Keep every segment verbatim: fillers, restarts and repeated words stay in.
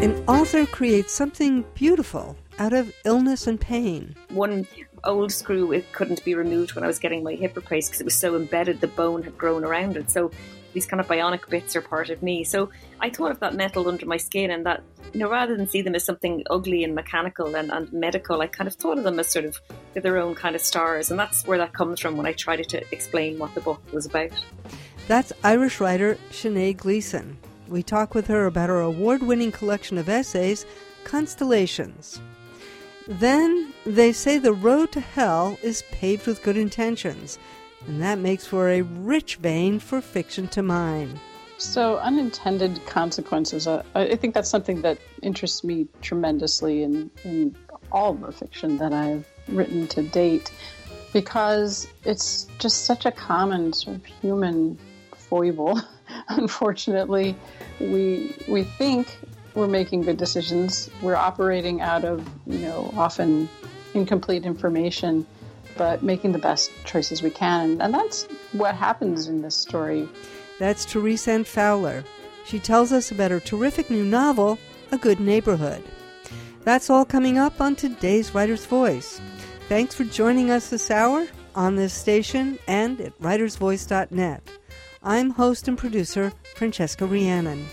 An author creates something beautiful out of illness and pain. One old screw, it couldn't be removed when I was getting my hip replaced because it was so embedded, the bone had grown around it. So these kind of bionic bits are part of me. So I thought of that metal under my skin, and that, you know, rather than see them as something ugly and mechanical and, and medical, I kind of thought of them as sort of their own kind of stars. And that's where that comes from when I tried to explain what the book was about. That's Irish writer Sinead Gleeson. We talk with her about her award-winning collection of essays, Constellations. Then they say the road to hell is paved with good intentions, and that makes for a rich vein for fiction to mine. So unintended consequences, uh, I think that's something that interests me tremendously in, in all the fiction that I've written to date, because it's just such a common sort of human foible. Unfortunately, we we think we're making good decisions. We're operating out of, you know, often incomplete information, but making the best choices we can. And that's what happens in this story. That's Therese Ann Fowler. She tells us about her terrific new novel, A Good Neighborhood. That's all coming up on today's Writer's Voice. Thanks for joining us this hour on this station and at writers voice dot net. I'm host and producer Francesca Rhiannon.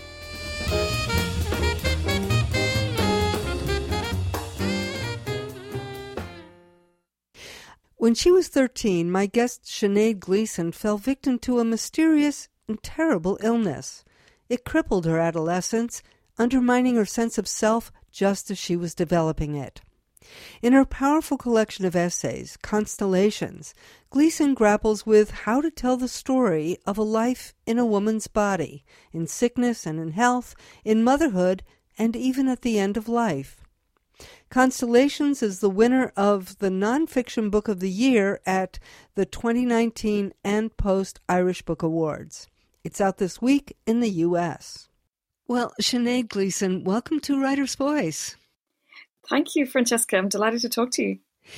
When she was thirteen, my guest Sinead Gleeson fell victim to a mysterious and terrible illness. It crippled her adolescence, undermining her sense of self just as she was developing it. In her powerful collection of essays, Constellations, Gleeson grapples with how to tell the story of a life in a woman's body, in sickness and in health, in motherhood, and even at the end of life. Constellations is the winner of the Nonfiction Book of the Year at the twenty nineteen An Post Irish Book Awards. It's out this week in the U S. Well, Sinead Gleeson, welcome to Writer's Voice. Thank you, Francesca. I'm delighted to talk to you.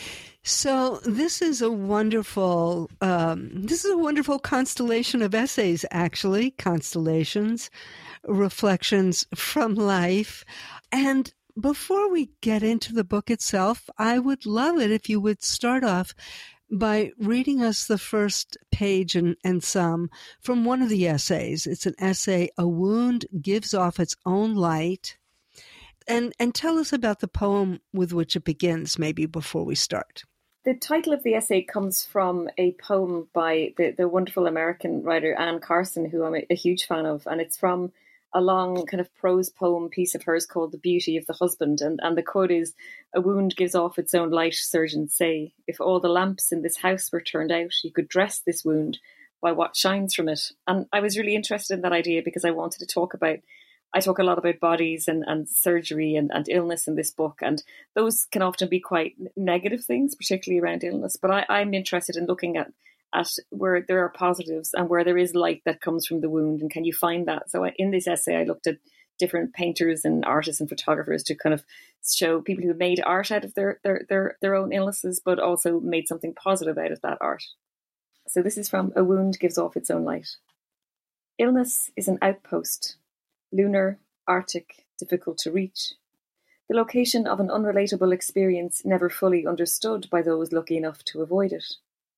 So this is a wonderful, um, this is a wonderful constellation of essays, actually, Constellations, reflections from life. And before we get into the book itself, I would love it if you would start off by reading us the first page and, and some from one of the essays. It's an essay, A Wound Gives Off Its Own Light. And and tell us about the poem with which it begins, maybe before we start. The title of the essay comes from a poem by the, the wonderful American writer Anne Carson, who I'm a, a huge fan of. And it's from a long kind of prose poem piece of hers called The Beauty of the Husband. And, and the quote is, "A wound gives off its own light, surgeons say. If all the lamps in this house were turned out, you could dress this wound by what shines from it." And I was really interested in that idea because I wanted to talk about I talk a lot about bodies and, and surgery and, and illness in this book, and those can often be quite negative things, particularly around illness. But I, I'm interested in looking at, at where there are positives and where there is light that comes from the wound, and can you find that? So in this essay, I looked at different painters and artists and photographers to kind of show people who made art out of their, their, their, their own illnesses, but also made something positive out of that art. So this is from A Wound Gives Off Its Own Light. Illness is an outpost. Lunar, Arctic, difficult to reach. The location of an unrelatable experience never fully understood by those lucky enough to avoid it.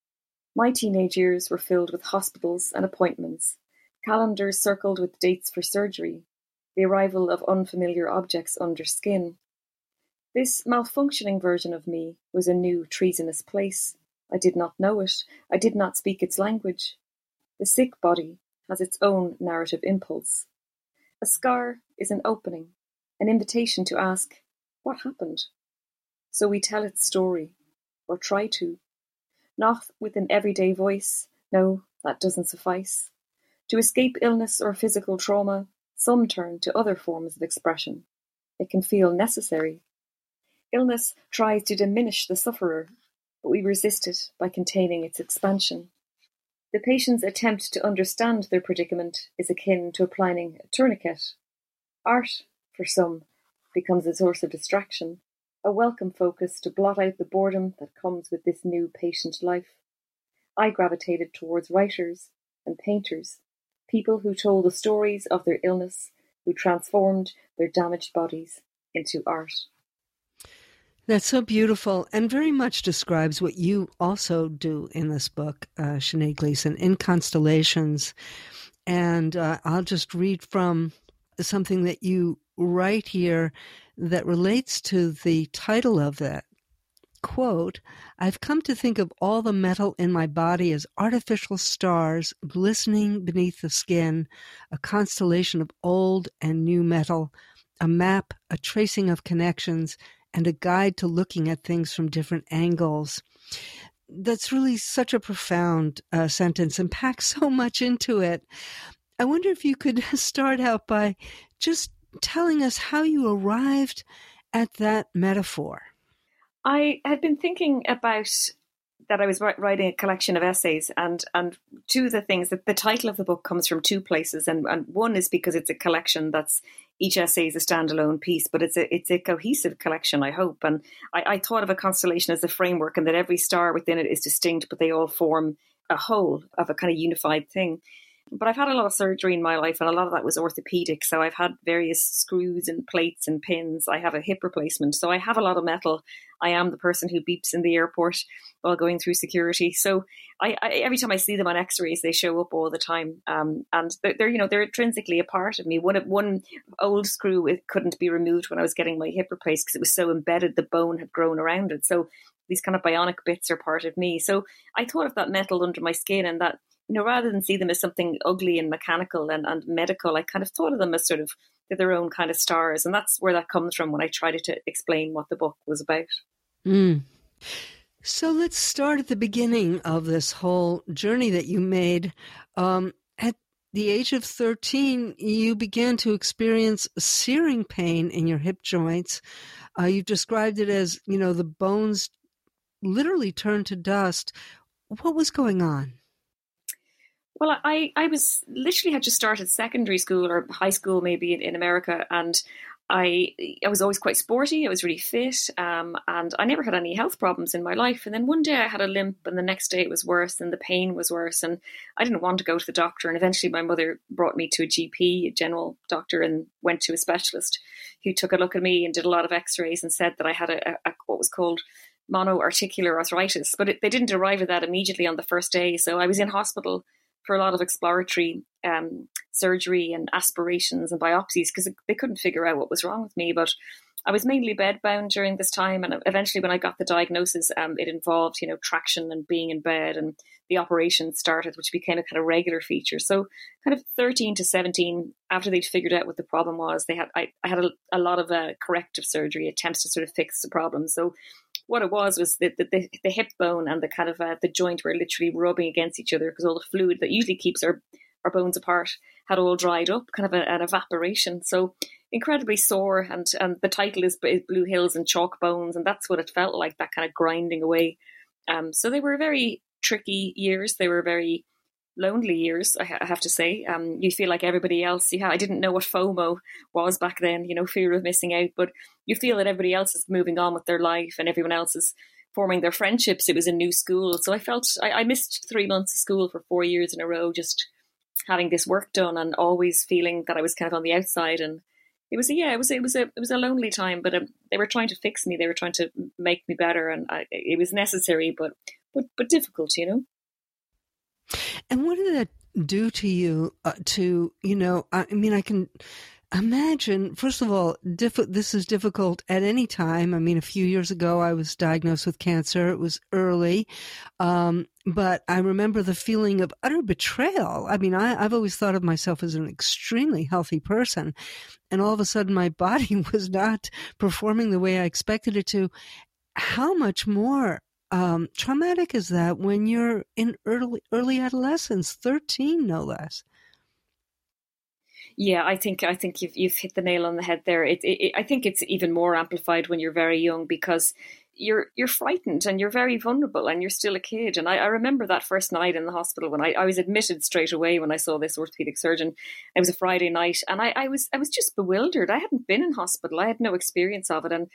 My teenage years were filled with hospitals and appointments, calendars circled with dates for surgery, the arrival of unfamiliar objects under skin. This malfunctioning version of me was a new treasonous place. I did not know it. I did not speak its language. The sick body has its own narrative impulse. A scar is an opening, an invitation to ask, what happened? So we tell its story, or try to. Not with an everyday voice, no, that doesn't suffice. To escape illness or physical trauma, some turn to other forms of expression. It can feel necessary. Illness tries to diminish the sufferer, but we resist it by containing its expansion. The patient's attempt to understand their predicament is akin to applying a tourniquet. Art, for some, becomes a source of distraction, a welcome focus to blot out the boredom that comes with this new patient life. I gravitated towards writers and painters, people who told the stories of their illness who transformed their damaged bodies into art. That's so beautiful and very much describes what you also do in this book, uh, Sinead Gleason, in Constellations. And uh, I'll just read from something that you write here that relates to the title of that. Quote, I've come to think of all the metal in my body as artificial stars glistening beneath the skin, a constellation of old and new metal, a map, a tracing of connections, and a guide to looking at things from different angles. That's really such a profound uh, sentence and packs so much into it. I wonder if you could start out by just telling us how you arrived at that metaphor. I had been thinking about that I was writing a collection of essays, and, and two of the things that the title of the book comes from two places, and, and one is because it's a collection that's each essay is a standalone piece, but it's a it's a cohesive collection, I hope. And I, I thought of a constellation as a framework, and that every star within it is distinct, but they all form a whole of a kind of unified thing. But I've had a lot of surgery in my life, and a lot of that was orthopedic. So I've had various screws and plates and pins. I have a hip replacement. So I have a lot of metal. I am the person who beeps in the airport while going through security. So I, I every time I see them on x-rays, they show up all the time. Um, and they're, they're, you know, they're intrinsically a part of me. One, one old screw, it couldn't be removed when I was getting my hip replaced because it was so embedded, the bone had grown around it. So these kind of bionic bits are part of me. So I thought of that metal under my skin, and that, you know, rather than see them as something ugly and mechanical and, and medical, I kind of thought of them as sort of their own kind of stars. And that's where that comes from when I tried to explain what the book was about. Mm. So let's start at the beginning of this whole journey that you made. Um, at the age of thirteen, you began to experience searing pain in your hip joints. Uh, you described it as, you know, the bones literally turned to dust. What was going on? Well, I, I was literally had just started secondary school or high school maybe in, in America, and I I was always quite sporty. I was really fit, um, and I never had any health problems in my life. And then one day I had a limp, and the next day it was worse, and the pain was worse, and I didn't want to go to the doctor. And eventually my mother brought me to a G P, a general doctor, and went to a specialist who took a look at me and did a lot of x-rays and said that I had a, a what was called monoarticular arthritis. But it, they didn't arrive at that immediately on the first day, so I was in hospital for a lot of exploratory um, surgery and aspirations and biopsies because they couldn't figure out what was wrong with me. But I was mainly bedbound during this time, and eventually when I got the diagnosis, um, it involved, you know, traction and being in bed, and the operation started, which became a kind of regular feature. So kind of thirteen to seventeen, after they'd figured out what the problem was, they had I, I had a, a lot of uh, corrective surgery attempts to sort of fix the problem. So what it was was that the, the, the hip bone and the kind of uh, the joint were literally rubbing against each other because all the fluid that usually keeps our, our bones apart had all dried up, kind of a, an evaporation. So incredibly sore, and, and the title is Blue Hills and Chalk Bones, and that's what it felt like, that kind of grinding away. Um, so they were very tricky years. They were very lonely years, I, ha- I have to say. Um, you feel like everybody else. Yeah, I didn't know what FOMO was back then, you know, fear of missing out, but you feel that everybody else is moving on with their life and everyone else is forming their friendships. It was a new school. So I felt I, I missed three months of school for four years in a row, just having this work done and always feeling that I was kind of on the outside. And it was, yeah, it was, it was a, it was a lonely time, but um, they were trying to fix me. They were trying to make me better, and I, it was necessary, but, but, but difficult, you know? And what did that do to you, uh, to, you know, I mean, I can imagine, first of all, diff- this is difficult at any time. I mean, a few years ago, I was diagnosed with cancer. It was early. Um, but I remember the feeling of utter betrayal. I mean, I, I've always thought of myself as an extremely healthy person. And all of a sudden, my body was not performing the way I expected it to. How much more Um, traumatic is that when you're in early early adolescence, thirteen no less? Yeah, I think I think you've you've hit the nail on the head there. It, it, I think it's even more amplified when you're very young because you're you're frightened and you're very vulnerable and you're still a kid. And I, I remember that first night in the hospital when I, I was admitted straight away when I saw this orthopedic surgeon. It was a Friday night, and I, I was I was just bewildered. I hadn't been in hospital. I had no experience of it, and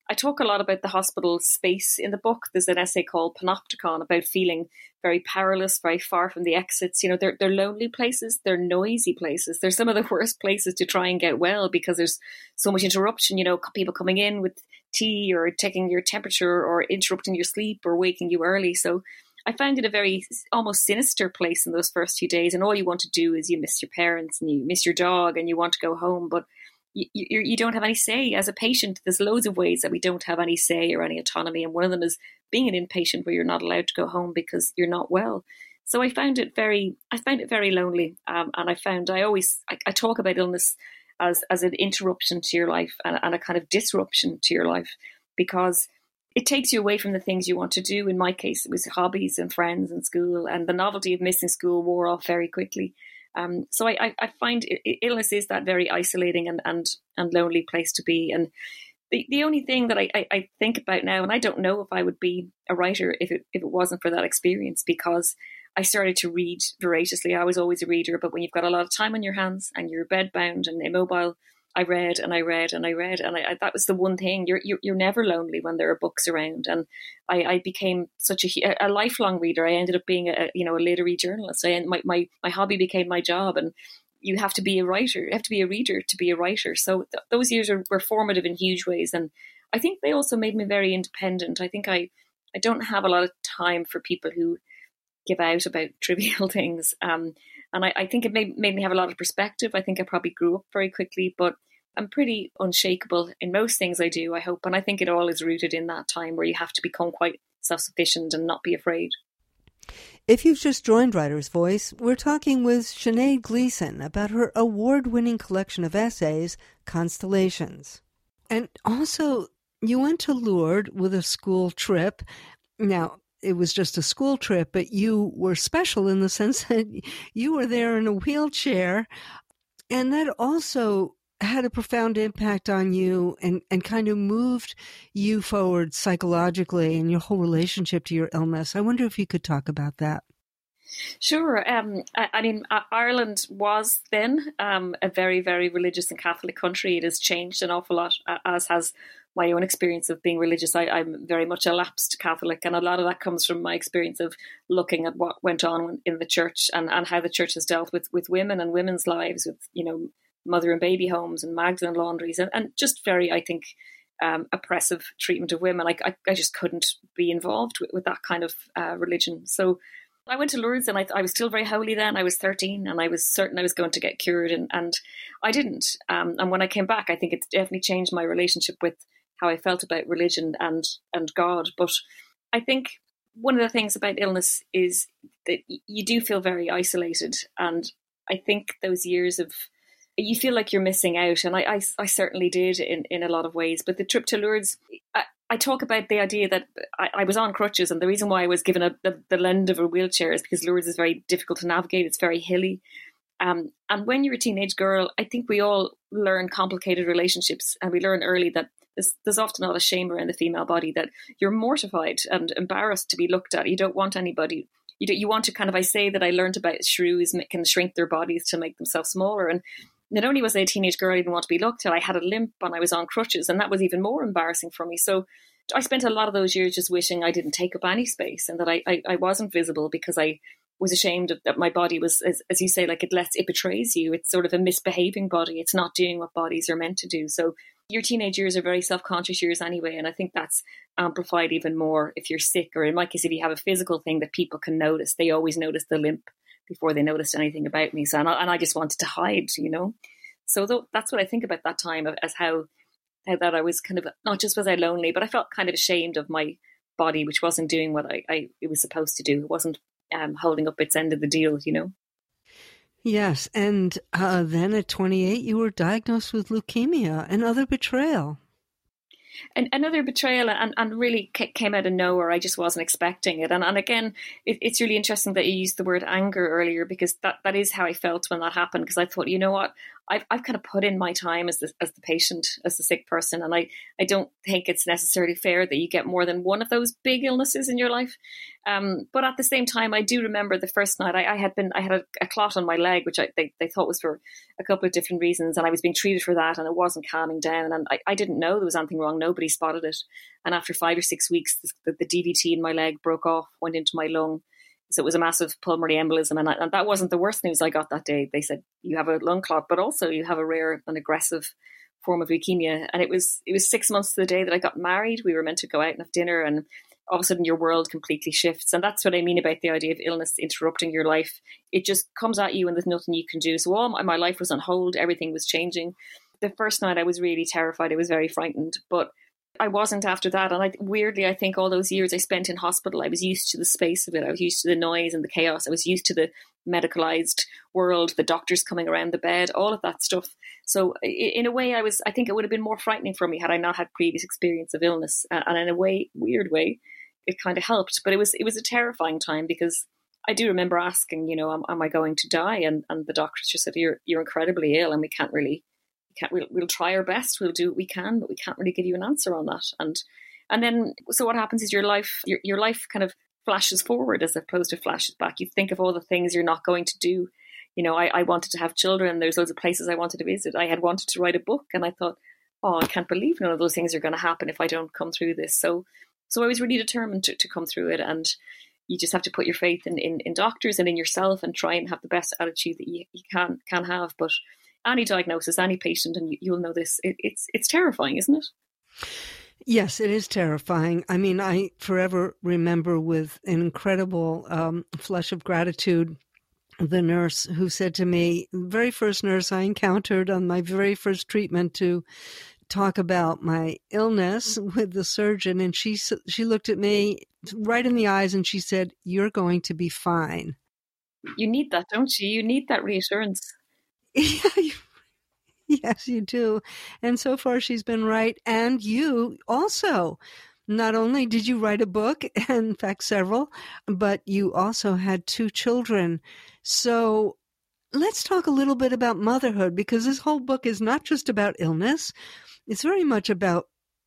I talk a lot about the hospital space in the book. There's an essay called Panopticon about feeling very powerless, very far from the exits. You know, they're, they're lonely places. They're noisy places. They're some of the worst places to try and get well because there's so much interruption, you know, people coming in with tea or taking your temperature or interrupting your sleep or waking you early. So I found it a very almost sinister place in those first few days. And all you want to do is you miss your parents and you miss your dog and you want to go home. But you, you, you don't have any say as a patient. There's loads of ways that we don't have any say or any autonomy. And one of them is being an inpatient where you're not allowed to go home because you're not well. So I found it very, I found it very lonely. Um, and I found I always, I, I talk about illness as, as an interruption to your life and, and a kind of disruption to your life, because it takes you away from the things you want to do. In my case, it was hobbies and friends and school, and the novelty of missing school wore off very quickly. Um, so I, I find illness is that very isolating and, and, and lonely place to be. And the, the only thing that I, I, I think about now, and I don't know if I would be a writer if it, if it wasn't for that experience, because I started to read voraciously. I was always a reader, but when you've got a lot of time on your hands and you're bedbound and immobile, I read and I read and I read, and I, I, that was the one thing. You're, you're you're never lonely when there are books around, and I, I became such a, a lifelong reader. I ended up being a you know a literary journalist. I my, my my hobby became my job, and you have to be a writer. You have to be a reader to be a writer. So th- those years are, were formative in huge ways, and I think they also made me very independent. I think I I don't have a lot of time for people who give out about trivial things. Um, and I, I think it made, made me have a lot of perspective. I think I probably grew up very quickly, but I'm pretty unshakable in most things I do, I hope. And I think it all is rooted in that time where you have to become quite self-sufficient and not be afraid. If you've just joined Writer's Voice, we're talking with Sinead Gleason about her award-winning collection of essays, Constellations. And also, you went to Lourdes with a school trip. Now, it was just a school trip, but you were special in the sense that you were there in a wheelchair. And that also had a profound impact on you and, and kind of moved you forward psychologically in your whole relationship to your illness. I wonder if you could talk about that. Sure. Um, I, I mean, Ireland was then um, a very, very religious and Catholic country. It has changed an awful lot, as has my own experience of being religious. I, I'm very much a lapsed Catholic, and a lot of that comes from my experience of looking at what went on in the church and, and how the church has dealt with, with women and women's lives, with, you know, mother and baby homes and Magdalene laundries, and, and just very, I think, um, oppressive treatment of women. Like I, I just couldn't be involved with, with that kind of uh, religion. So I went to Lourdes, and I, I was still very holy then. I was thirteen, and I was certain I was going to get cured, and, and I didn't. Um, and when I came back, I think it definitely changed my relationship with how I felt about religion and, and God. But I think one of the things about illness is that you do feel very isolated. And I think those years of, you feel like you're missing out. And I, I, I certainly did in, in a lot of ways. But the trip to Lourdes, I, I talk about the idea that I, I was on crutches. And the reason why I was given a, the, the lend of a wheelchair is because Lourdes is very difficult to navigate. It's very hilly. Um, and when you're a teenage girl, I think we all learn complicated relationships. And we learn early that there's, there's often a lot of shame around the female body, that you're mortified and embarrassed to be looked at. You don't want anybody. You, do, you want to kind of, I say that I learned about shrews can shrink their bodies to make themselves smaller. And not only was I a teenage girl, I didn't want to be looked at, I had a limp and I was on crutches, and that was even more embarrassing for me. So I spent a lot of those years just wishing I didn't take up any space and that I, I, I wasn't visible, because I was ashamed of, that my body was, as, as you say, like it lets, it betrays you. It's sort of a misbehaving body. It's not doing what bodies are meant to do. So your teenage years are very self-conscious years anyway. And I think that's amplified even more if you're sick, or in my case, if you have a physical thing that people can notice. They always notice the limp before they noticed anything about me. So, and I, and I just wanted to hide, you know. So th- that's what I think about that time, as how, how that I was kind of, not just was I lonely, but I felt kind of ashamed of my body, which wasn't doing what I, I it was supposed to do. It wasn't um, holding up its end of the deal, you know. Yes, and uh, then at twenty-eight, you were diagnosed with leukemia, another betrayal. And another betrayal, and, and really came out of nowhere. I just wasn't expecting it. And and again, it, it's really interesting that you used the word anger earlier, because that, that is how I felt when that happened. Because I thought, you know what, I've, I've kind of put in my time as the, as the patient, as the sick person. And I, I don't think it's necessarily fair that you get more than one of those big illnesses in your life. Um, but at the same time, I do remember the first night I, I had been, I had a, a clot on my leg, which I, they, they thought was for a couple of different reasons. And I was being treated for that and it wasn't calming down. And I, I didn't know there was anything wrong. Nobody spotted it. And after five or six weeks, the, the D V T in my leg broke off, went into my lung. So it was a massive pulmonary embolism. And, I, and that wasn't the worst news I got that day. They said, you have a lung clot, but also you have a rare and aggressive form of leukemia. And it was it was six months to the day that I got married. We were meant to go out and have dinner, and all of a sudden your world completely shifts. And that's what I mean about the idea of illness interrupting your life. It just comes at you and there's nothing you can do. So all my, my life was on hold. Everything was changing. The first night I was really terrified. I was very frightened, but I wasn't after that. And I, weirdly, I think all those years I spent in hospital, I was used to the space of it. I was used to the noise and the chaos. I was used to the medicalized world, the doctors coming around the bed, all of that stuff. So in a way, I was, I think it would have been more frightening for me had I not had previous experience of illness. And in a way, weird way, it kind of helped. But it was, it was a terrifying time because I do remember asking, you know, am, am I going to die? And, and the doctors just said, you're, you're incredibly ill and we can't really, Can't, we'll, we'll try our best. We'll do what we can, but we can't really give you an answer on that. And and then, so what happens is your life, your, your life kind of flashes forward as opposed to flashes back. You think of all the things you're not going to do. You know, I, I wanted to have children. There's loads of places I wanted to visit. I had wanted to write a book, and I thought, oh, I can't believe none of those things are going to happen if I don't come through this. So, so I was really determined to, to come through it. And you just have to put your faith in, in, in doctors and in yourself and try and have the best attitude that you, you can can have. But any diagnosis, any patient, and you, you'll know this, it, it's it's terrifying, isn't it? Yes, it is terrifying. I mean, I forever remember with an incredible um, flush of gratitude the nurse who said to me, the very first nurse I encountered on my very first treatment to talk about my illness with the surgeon, and she she looked at me right in the eyes and she said, "You're going to be fine." You need that, don't you? You need that reassurance. Yeah, you, yes, you do. And so far she's been right. And you also, not only did you write a book, in fact several, but you also had two children. So let's talk a little bit about motherhood, because this whole book is not just about illness. It's very much about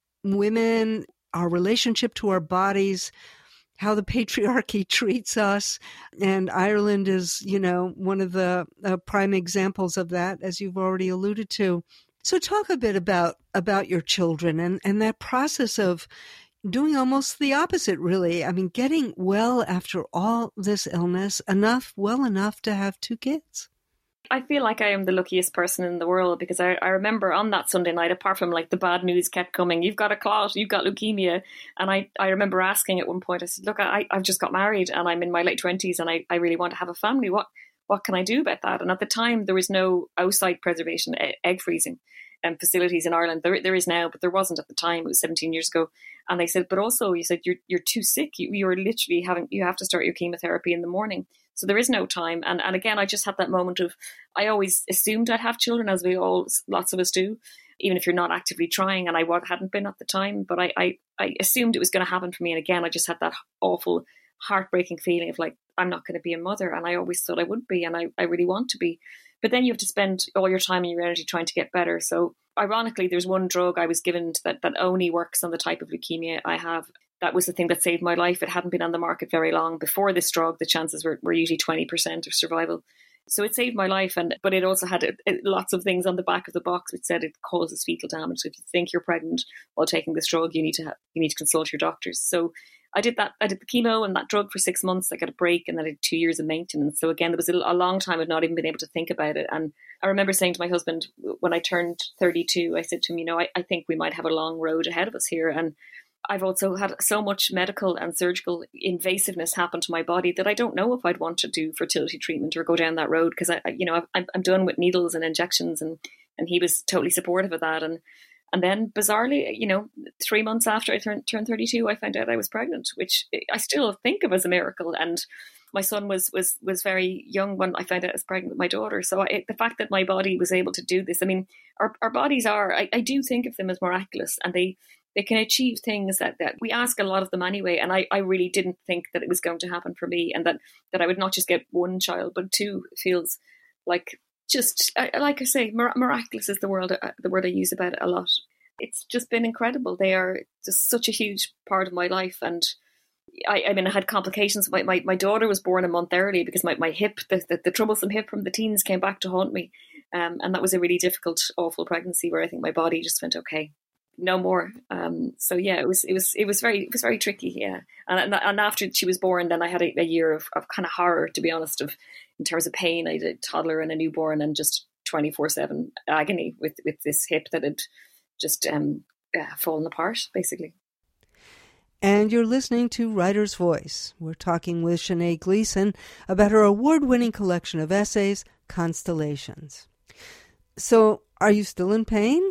women, our relationship to our bodies, how the patriarchy treats us. And Ireland is, you know, one of the uh, prime examples of that, as you've already alluded to. So talk a bit about, about your children and, and that process of doing almost the opposite, really. I mean, getting well after all this illness, enough, well enough to have two kids. I feel like I am the luckiest person in the world, because I, I remember on that Sunday night, apart from like the bad news kept coming, you've got a clot, you've got leukemia. And I, I remember asking at one point, I said, look, I, I've just got married and I'm in my late twenties and I, I really want to have a family. What, what can I do about that? And at the time, there was no oocyte preservation, egg freezing um, facilities in Ireland. There, there is now, but there wasn't at the time. It was seventeen years ago. And they said, but also you said, you're, you're too sick. You, you're literally having, you have to start your chemotherapy in the morning. So there is no time. And and again, I just had that moment of, I always assumed I'd have children, as we all, lots of us do, even if you're not actively trying. And I hadn't been at the time, but I, I, I assumed it was going to happen for me. And again, I just had that awful, heartbreaking feeling of like, I'm not going to be a mother. And I always thought I would be, and I, I really want to be. But then you have to spend all your time and your energy trying to get better. So ironically, there's one drug I was given that, that only works on the type of leukemia I have. That was the thing that saved my life. It hadn't been on the market very long. Before this drug, the chances were, were usually twenty percent of survival. So it saved my life. And but it also had it, it, lots of things on the back of the box which said it causes fetal damage. So if you think you're pregnant while taking this drug, you need to have, you need to consult your doctors. So I did that. I did the chemo and that drug for six months. I got a break, and then I did two years of maintenance. So again, there was a, a long time I'd not even been able to think about it. And I remember saying to my husband when I turned thirty-two, I said to him, you know, I, I think we might have a long road ahead of us here. And I've also had so much medical and surgical invasiveness happen to my body that I don't know if I'd want to do fertility treatment or go down that road, because I, you know, I'm, I'm done with needles and injections, and, and he was totally supportive of that. And, and then bizarrely, you know, three months after I turned, turned thirty-two, I found out I was pregnant, which I still think of as a miracle. And my son was, was, was very young when I found out I was pregnant with my daughter. So I, the fact that my body was able to do this, I mean, our, our bodies are, I, I do think of them as miraculous, and they, They can achieve things that, that we ask a lot of them anyway. And I, I really didn't think that it was going to happen for me, and that, that I would not just get one child, but two feels like just, like I say, miraculous is the word, the word I use about it a lot. It's just been incredible. They are just such a huge part of my life. And I, I mean, I had complications. My, my, my daughter was born a month early because my, my hip, the, the, the troublesome hip from the teens came back to haunt me. Um, and that was a really difficult, awful pregnancy where I think my body just went, okay, no more. Um, so yeah, it was, it was, it was very, it was very tricky. Yeah. And, and after she was born, then I had a, a year of, of kind of horror, to be honest, of, in terms of pain. I had a toddler and a newborn and just twenty-four seven agony with, with this hip that had just um, yeah, fallen apart, basically. And you're listening to Writer's Voice. We're talking with Sinead Gleason about her award-winning collection of essays, Constellations. So, are you still in pain?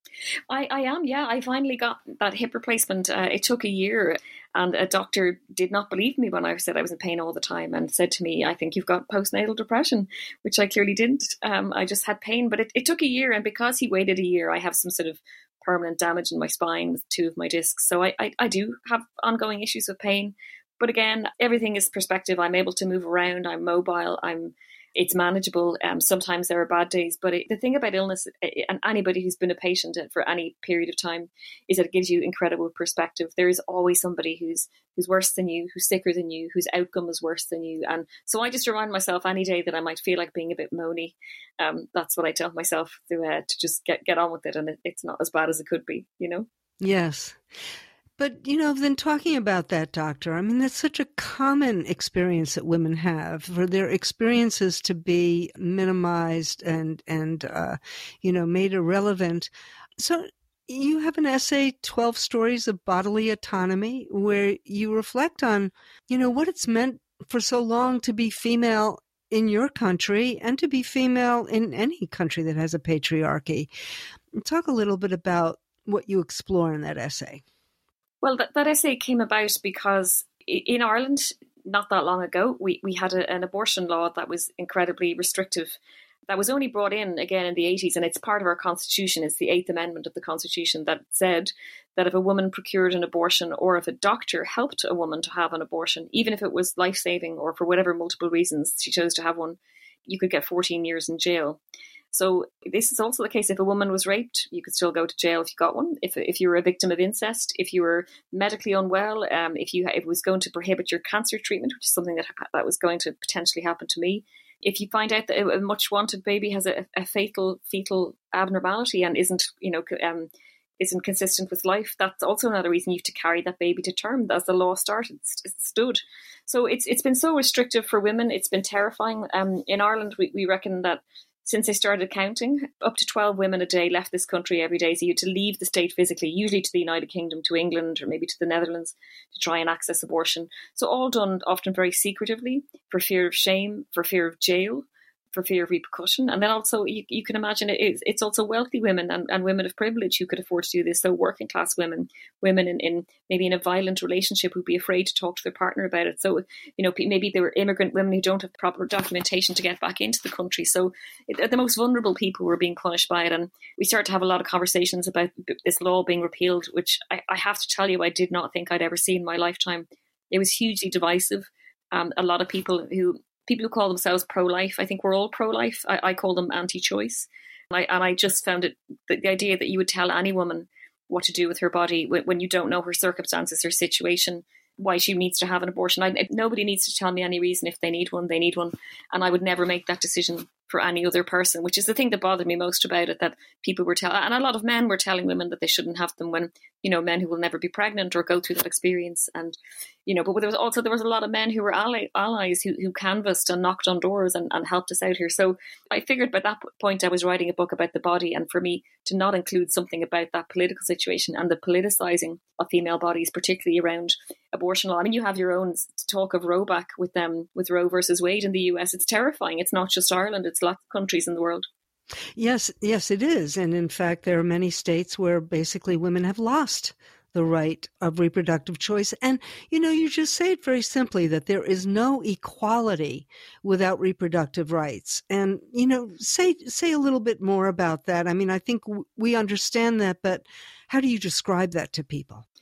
I, I am, yeah. I finally got that hip replacement. Uh, it took a year, and a doctor did not believe me when I said I was in pain all the time and said to me, I think you've got postnatal depression, which I clearly didn't. Um, I just had pain, but it, it took a year. And because he waited a year, I have some sort of permanent damage in my spine with two of my discs. So I, I, I do have ongoing issues with pain. But again, everything is perspective. I'm able to move around. I'm mobile. I'm It's manageable. Um, sometimes there are bad days, but it, the thing about illness, and anybody who's been a patient for any period of time, is that it gives you incredible perspective. There is always somebody who's who's worse than you, who's sicker than you, whose outcome is worse than you. And so I just remind myself any day that I might feel like being a bit moany. Um, that's what I tell myself to uh, to just get get on with it, and it, it's not as bad as it could be, you know. Yes. But, you know, then talking about that, doctor, I mean, that's such a common experience that women have, for their experiences to be minimized and, and uh, you know, made irrelevant. So you have an essay, twelve Stories of Bodily Autonomy, where you reflect on, you know, what it's meant for so long to be female in your country and to be female in any country that has a patriarchy. Talk a little bit about what you explore in that essay. Well, that, that essay came about because in Ireland, not that long ago, we, we had a, an abortion law that was incredibly restrictive. That was only brought in again in the eighties, and it's part of our constitution. It's the Eighth Amendment of the Constitution that said that if a woman procured an abortion, or if a doctor helped a woman to have an abortion, even if it was life-saving or for whatever multiple reasons she chose to have one, you could get fourteen years in jail. So this is also the case. If a woman was raped, you could still go to jail if you got one. If if you were a victim of incest, if you were medically unwell, um, if you if it was going to prohibit your cancer treatment, which is something that that was going to potentially happen to me. If you find out that a much wanted baby has a, a fatal fetal abnormality and isn't, you know, um, isn't consistent with life, that's also another reason you have to carry that baby to term, as the law started stood. So it's it's been so restrictive for women. It's been terrifying. Um, in Ireland, we, we reckon that since they started counting, up to twelve women a day left this country every day. So you had to leave the state physically, usually to the United Kingdom, to England, or maybe to the Netherlands, to try and access abortion. So all done often very secretively, for fear of shame, for fear of jail, for fear of repercussion. And then also you, you can imagine it is, it's also wealthy women and, and women of privilege who could afford to do this. So working class women, women in, in maybe in a violent relationship who'd be afraid to talk to their partner about it. So, you know, maybe they were immigrant women who don't have proper documentation to get back into the country. So it, the most vulnerable people were being punished by it. And we started to have a lot of conversations about this law being repealed, which I, I have to tell you, I did not think I'd ever see in my lifetime. It was hugely divisive. Um, a lot of people who People who call themselves pro-life, I think we're all pro-life. I, I call them anti-choice. And I, and I just found it, the, the idea that you would tell any woman what to do with her body when, when you don't know her circumstances, her situation, why she needs to have an abortion. I, nobody needs to tell me any reason. If they need one, they need one. And I would never make that decision for any other person, which is the thing that bothered me most about it, that people were telling, and a lot of men were telling women that they shouldn't have them, when, you know, men who will never be pregnant or go through that experience. And, you know, but there was also, there was a lot of men who were ally, allies who, who canvassed and knocked on doors and, and helped us out here. So I figured by that point I was writing a book about the body, and for me to not include something about that political situation and the politicizing of female bodies, particularly around abortion law. I mean, you have your own talk of Roe-back with them, um, with Roe versus Wade in the U S. It's terrifying. It's not just Ireland. It's lots of countries in the world. Yes, yes, it is. And in fact, there are many states where basically women have lost the right of reproductive choice. And, you know, you just say it very simply, that there is no equality without reproductive rights. And, you know, say say a little bit more about that. I mean, I think w- we understand that, but how do you describe that to people?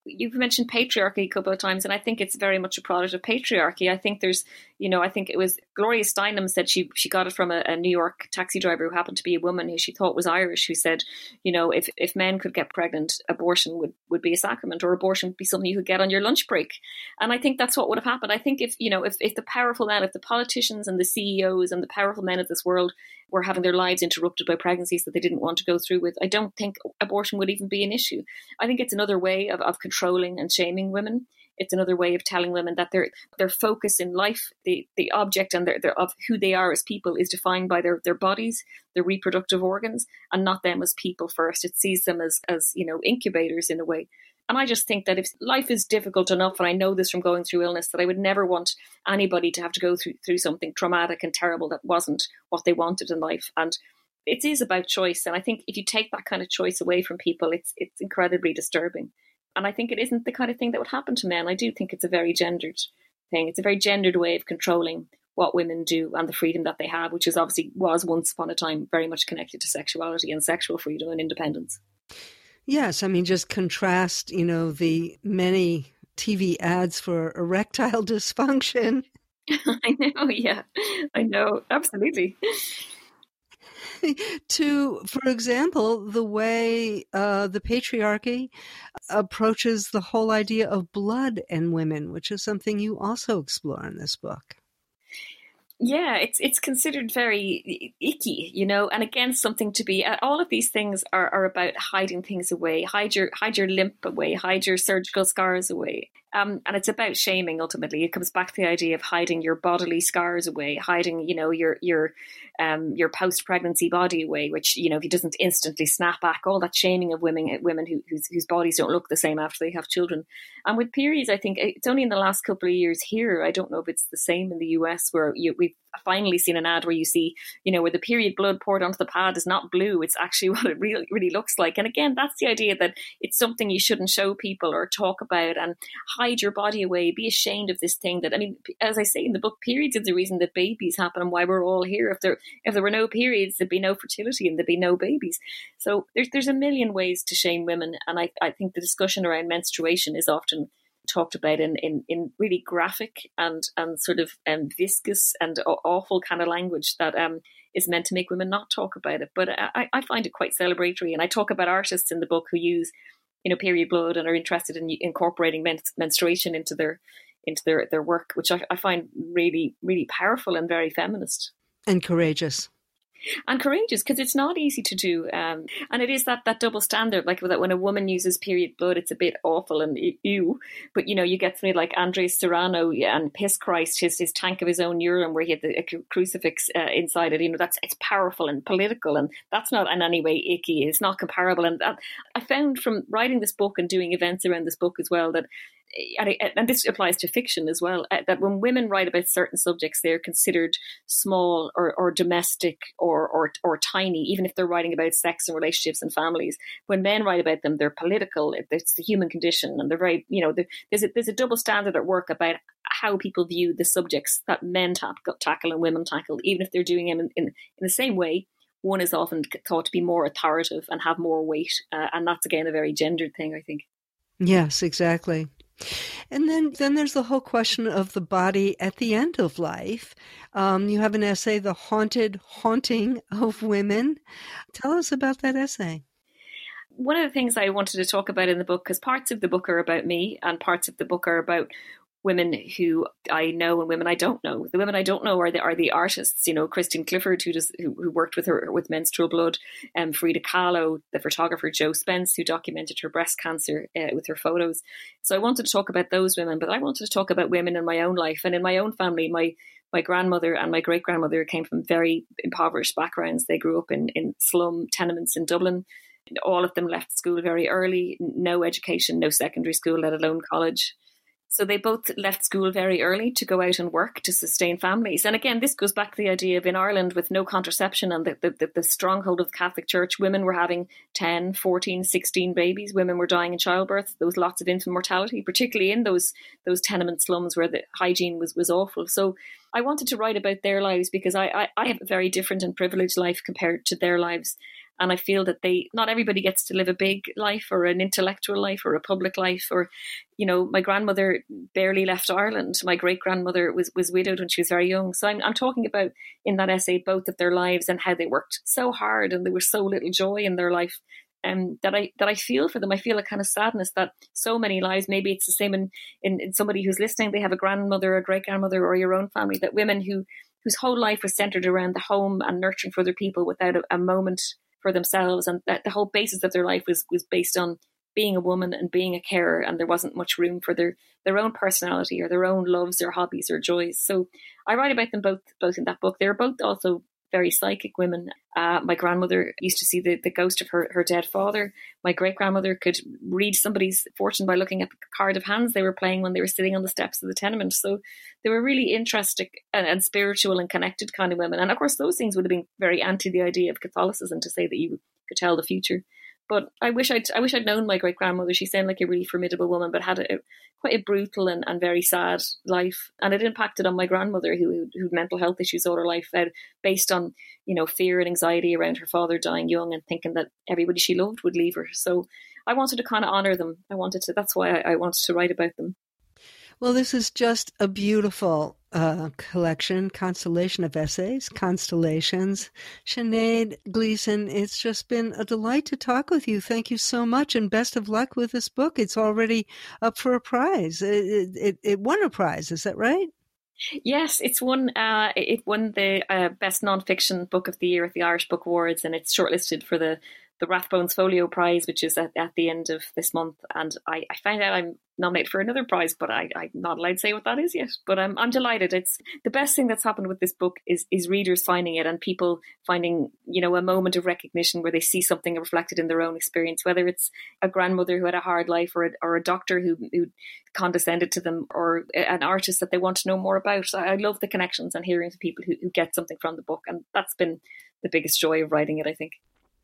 you've mentioned patriarchy a couple of times, and I think it's very much a product of patriarchy. I think there's, you know, I think it was Gloria Steinem said she she got it from a, a New York taxi driver who happened to be a woman who she thought was Irish, who said, you know, if, if men could get pregnant, abortion would, would be a sacrament, or abortion would be something you could get on your lunch break. And I think that's what would have happened. I think if, you know, if, if the powerful men, if the politicians and the C E Os and the powerful men of this world were having their lives interrupted by pregnancies that they didn't want to go through with, I don't think abortion would even be an issue. I think it's another way of, of controlling and shaming women. It's another way of telling women that their their focus in life, the, the object and their, their of who they are as people is defined by their, their bodies, their reproductive organs, and not them as people first. It sees them as, as, you know, incubators in a way. And I just think that if life is difficult enough, and I know this from going through illness, that I would never want anybody to have to go through, through something traumatic and terrible that wasn't what they wanted in life. And it is about choice. And I think if you take that kind of choice away from people, it's it's incredibly disturbing. And I think it isn't the kind of thing that would happen to men. I do think it's a very gendered thing. It's a very gendered way of controlling what women do and the freedom that they have, which is obviously was once upon a time very much connected to sexuality and sexual freedom and independence. Yes, I mean, just contrast, you know, the many T V ads for erectile dysfunction. I know, yeah, I know, absolutely. To, for example, the way uh, the patriarchy approaches the whole idea of blood and women, which is something you also explore in this book. Yeah, it's it's considered very icky, you know, and again, something to be, all of these things are, are about hiding things away, hide your hide your limp away, hide your surgical scars away. Um, and it's about shaming, ultimately. It comes back to the idea of hiding your bodily scars away, hiding, you know, your your um, your post-pregnancy body away, which, you know, if it doesn't instantly snap back, all that shaming of women women who, whose, whose bodies don't look the same after they have children. And with periods, I think it's only in the last couple of years here, I don't know if it's the same in the U S, where you, we've finally seen an ad where you see, you know, where the period blood poured onto the pad is not blue, it's actually what it really, really looks like. And again, that's the idea that it's something you shouldn't show people or talk about, and hide your body away, be ashamed of this thing that, I mean, as I say in the book, periods are the reason that babies happen and why we're all here. If there if there were no periods, there'd be no fertility and there'd be no babies. So there's there's a million ways to shame women, and I, I think the discussion around menstruation is often talked about in, in, in really graphic and, and sort of um, viscous and awful kind of language that um, is meant to make women not talk about it. But I, I find it quite celebratory. And I talk about artists in the book who use, you know, period blood and are interested in incorporating men- menstruation into their into their, their work, which I, I find really, really powerful and very feminist. And courageous. And courageous, because it's not easy to do. Um, and it is that, that double standard, like that when a woman uses period blood, it's a bit awful and ew. But, you know, you get somebody like Andres Serrano and Piss Christ, his, his tank of his own urine where he had the, a crucifix uh, inside it. You know, that's it's powerful and political, and that's not in any way icky. It's not comparable. And that, I found from writing this book and doing events around this book as well that, and this applies to fiction as well, that when women write about certain subjects, they're considered small or, or domestic or, or or tiny, even if they're writing about sex and relationships and families. When men write about them, they're political. It's the human condition, and they're very, you know, there's a, there's a double standard at work about how people view the subjects that men tackle, tackle and women tackle, even if they're doing them in, in, in the same way. One is often thought to be more authoritative and have more weight, uh, and that's again a very gendered thing, I think. Yes, exactly. And then, then there's the whole question of the body at the end of life. Um, you have an essay, The Haunted Haunting of Women. Tell us about that essay. One of the things I wanted to talk about in the book, because parts of the book are about me and parts of the book are about women who I know and women I don't know. The women I don't know are the are the artists. You know, Christine Clifford, who does who, who worked with her with menstrual blood, and um, Frida Kahlo, the photographer Joe Spence, who documented her breast cancer uh, with her photos. So I wanted to talk about those women, but I wanted to talk about women in my own life and in my own family. My my grandmother and my great grandmother came from very impoverished backgrounds. They grew up in in slum tenements in Dublin. All of them left school very early. No education, no secondary school, let alone college. So they both left school very early to go out and work to sustain families. And again, this goes back to the idea of in Ireland with no contraception and the, the, the stronghold of the Catholic Church, women were having ten, fourteen, sixteen babies. Women were dying in childbirth. There was lots of infant mortality, particularly in those those tenement slums where the hygiene was, was awful. So I wanted to write about their lives because I, I, I have a very different and privileged life compared to their lives. And I feel that they, not everybody gets to live a big life or an intellectual life or a public life. Or, you know, my grandmother barely left Ireland. My great grandmother was, was widowed when she was very young. So I'm, I'm talking about in that essay both of their lives and how they worked so hard and there was so little joy in their life. Um, that I that I feel for them. I feel a kind of sadness that so many lives, maybe it's the same in, in, in somebody who's listening, they have a grandmother, a great grandmother, or your own family, that women who whose whole life was centered around the home and nurturing for other people without a, a moment for themselves, and that the whole basis of their life was was based on being a woman and being a carer, and there wasn't much room for their their own personality or their own loves or hobbies or joys. So I write about them both both in that book. They're both also very psychic women. Uh, my grandmother used to see the, the ghost of her, her dead father. My great-grandmother could read somebody's fortune by looking at the card of hands they were playing when they were sitting on the steps of the tenement. So they were really interesting and, and spiritual and connected kind of women. And of course, those things would have been very anti the idea of Catholicism, to say that you could tell the future. But I wish I'd I wish I'd known my great grandmother. She sounded like a really formidable woman, but had a, a quite a brutal and, and very sad life, and it impacted on my grandmother, who who had mental health issues all her life, uh, based on you know fear and anxiety around her father dying young, and thinking that everybody she loved would leave her. So I wanted to kind of honor them. I wanted to. That's why I, I wanted to write about them. Well, this is just a beautiful uh, collection, constellation of essays, Constellations. Sinead Gleason, it's just been a delight to talk with you. Thank you so much, and best of luck with this book. It's already up for a prize. It, it, it won a prize, is that right? Yes, it's won. Uh, it won the uh, best nonfiction book of the year at the Irish Book Awards, and it's shortlisted for the the Rathbones Folio Prize, which is at, at the end of this month. And I, I find out I'm nominated for another prize, but I, I'm not allowed to say what that is yet. But I'm, I'm delighted. It's the best thing that's happened with this book is is readers finding it, and people finding, you know, a moment of recognition where they see something reflected in their own experience, whether it's a grandmother who had a hard life, or a, or a doctor who, who condescended to them, or an artist that they want to know more about. So I love the connections and hearing from people who, who get something from the book. And that's been the biggest joy of writing it, I think.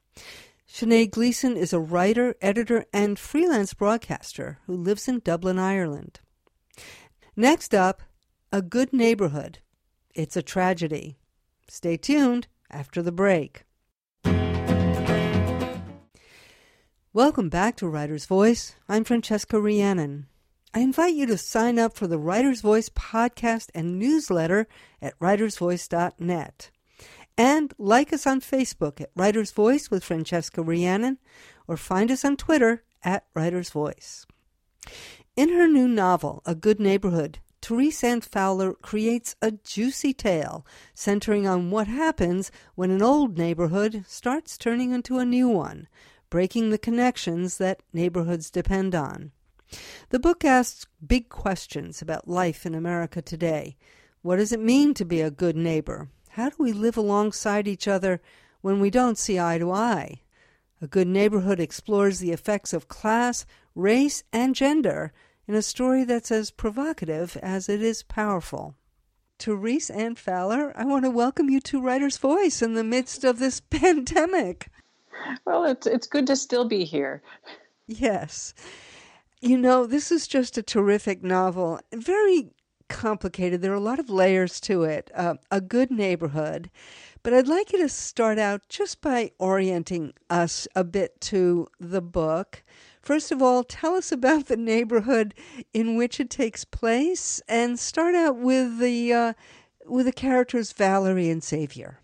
Sinead Gleason is a writer, editor, and freelance broadcaster who lives in Dublin, Ireland. Next up, A Good Neighborhood. It's a tragedy. Stay tuned after the break. Welcome back to Writer's Voice. I'm Francesca Rhiannon. I invite you to sign up for the Writer's Voice podcast and newsletter at writers voice dot net. And like us on Facebook at Writer's Voice with Francesca Rhiannon, or find us on Twitter at Writer's Voice. In her new novel, A Good Neighborhood, Therese Ann Fowler creates a juicy tale centering on what happens when an old neighborhood starts turning into a new one, breaking the connections that neighborhoods depend on. The book asks big questions about life in America today. What does it mean to be a good neighbor? How do we live alongside each other when we don't see eye to eye? A Good Neighborhood explores the effects of class, race, and gender in a story that's as provocative as it is powerful. Therese Ann Fowler, I want to welcome you to Writer's Voice in the midst of this pandemic. Well, it's it's good to still be here. Yes. You know, this is just a terrific novel. Very complicated. There are a lot of layers to it. Uh, a Good Neighborhood. But I'd like you to start out just by orienting us a bit to the book. First of all, tell us about the neighborhood in which it takes place, and start out with the uh, with the characters Valerie and Xavier.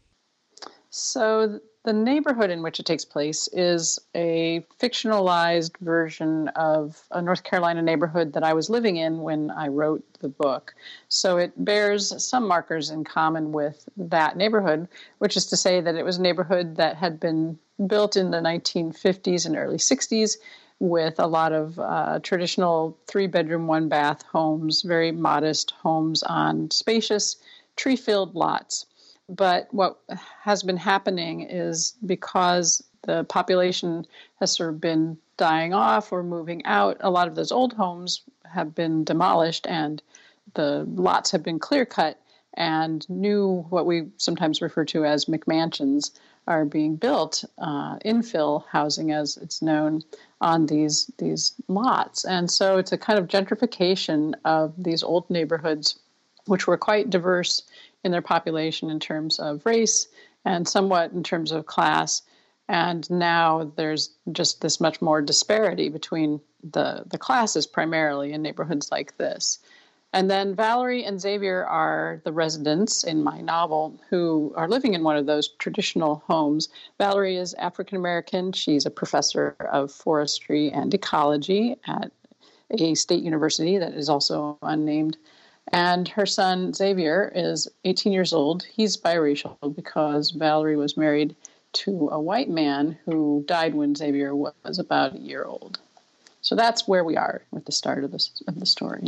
So the neighborhood in which it takes place is a fictionalized version of a North Carolina neighborhood that I was living in when I wrote the book. So it bears some markers in common with that neighborhood, which is to say that it was a neighborhood that had been built in the nineteen fifties and early sixties with a lot of uh, traditional three-bedroom, one-bath homes, very modest homes on spacious, tree-filled lots. But what has been happening is, because the population has sort of been dying off or moving out, a lot of those old homes have been demolished and the lots have been clear-cut, and new, what we sometimes refer to as McMansions, are being built, uh, infill housing as it's known, on these these lots. And so it's a kind of gentrification of these old neighborhoods, which were quite diverse in their population in terms of race and somewhat in terms of class. And now there's just this much more disparity between the, the classes primarily in neighborhoods like this. And then Valerie and Xavier are the residents in my novel who are living in one of those traditional homes. Valerie is African American. She's a professor of forestry and ecology at a state university that is also unnamed. And her son, Xavier, is eighteen years old. He's biracial because Valerie was married to a white man who died when Xavier was about a year old. So that's where we are with the start of the, of the story.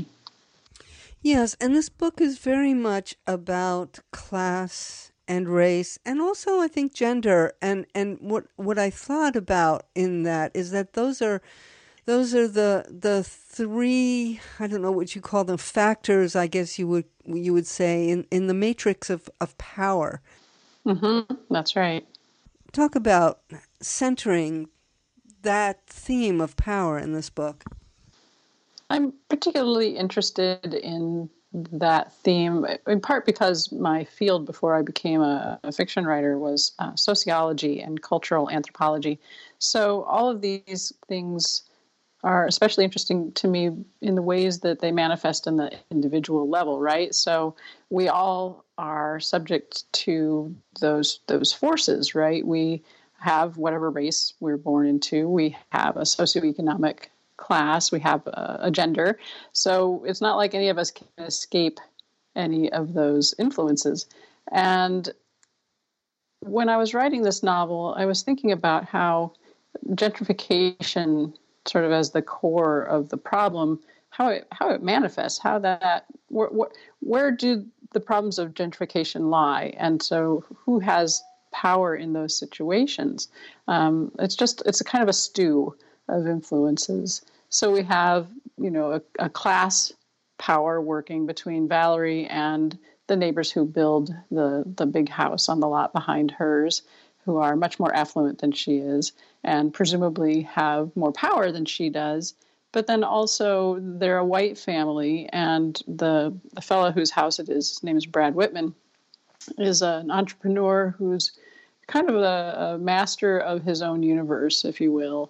Yes, and this book is very much about class and race, and also I think gender. And, and what what I thought about in that is that those are those are the the three, I don't know what you call them, factors, I guess you would you would say, in, in the matrix of, of power. Mm-hmm. That's right. Talk about centering that theme of power in this book. I'm particularly interested in that theme, in part because my field before I became a, a fiction writer was uh, sociology and cultural anthropology. So all of these things are especially interesting to me in the ways that they manifest in the individual level, right? So we all are subject to those those forces, right? We have whatever race we're born into. We have a socioeconomic class, we have a, a gender. So it's not like any of us can escape any of those influences. And when I was writing this novel, I was thinking about how gentrification, sort of as the core of the problem, how it how it manifests, how that where, where do the problems of gentrification lie, and so who has power in those situations? Um, it's just it's a kind of a stew of influences. So we have, you know, a, a class power working between Valerie and the neighbors who build the, the big house on the lot behind hers, who are much more affluent than she is and presumably have more power than she does. But then also they're a white family, and the, the fellow whose house it is, his name is Brad Whitman, is an entrepreneur who's kind of a, a master of his own universe, if you will,